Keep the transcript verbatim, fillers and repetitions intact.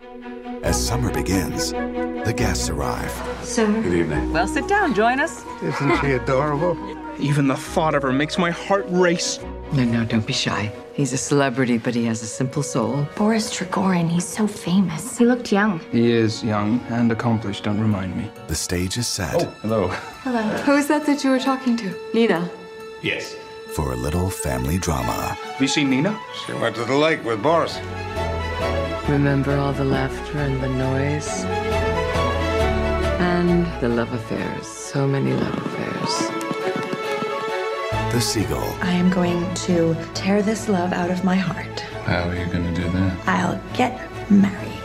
As summer begins, the guests arrive. Sir. Good evening. Well, sit down, join us. Isn't she adorable? Even the thought of her makes my heart race. No, no, don't be shy. He's a celebrity, but he has a simple soul. Boris Trigorin, he's so famous. He looked young. He is young and accomplished, don't remind me. The stage is set. Oh, hello. Hello. Who's that that you were talking to? Nina. Yes. For a little family drama. Have you seen Nina? She went to the lake with Boris. Remember all the laughter and the noise? And the love affairs. So many love affairs. The Seagull. I am going to tear this love out of my heart. How are you going to do that? I'll get married.